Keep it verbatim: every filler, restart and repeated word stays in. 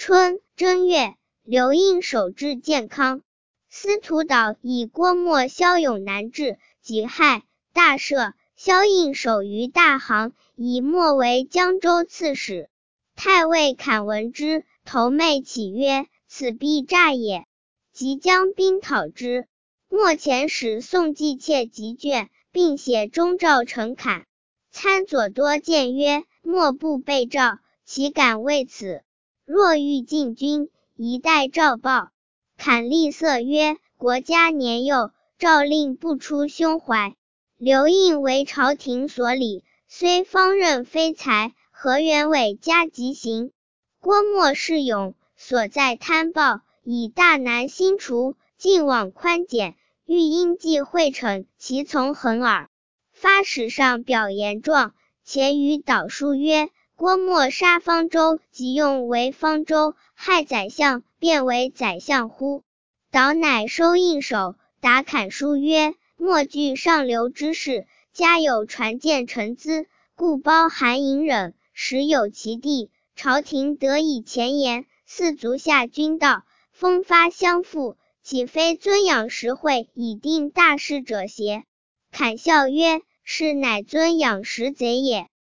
春正月，刘胤守至建康。司徒导以郭沫骁勇难治，己亥，大赦。萧胤守于大行，以沫为江州刺史。太尉侃闻之，头昧起曰：此必诈也。即将兵讨之。沫遣使送计切急卷，并写中诏呈侃。参左多谏曰：莫不被诏，岂敢为此？若欲进军，宜待诏报。侃厉色曰：国家年幼，诏令不出胸怀。刘胤为朝廷所礼，虽方任非才，何原委加急行？郭沫恃勇，所在贪暴，以大难兴除，晋往宽简，欲因计会逞，其从恒耳。发史上表言状，且与导书曰：郭沫杀方舟，即用为方舟，害宰相，便为宰相乎？导乃收印手，答侃书曰：莫惧上流之事，家有传谏臣资，故包含隐忍，实有其地。朝廷得以前言，四足下君道，风发相附，岂非尊养实惠以定大事者邪？侃笑曰：是乃尊养实贼也。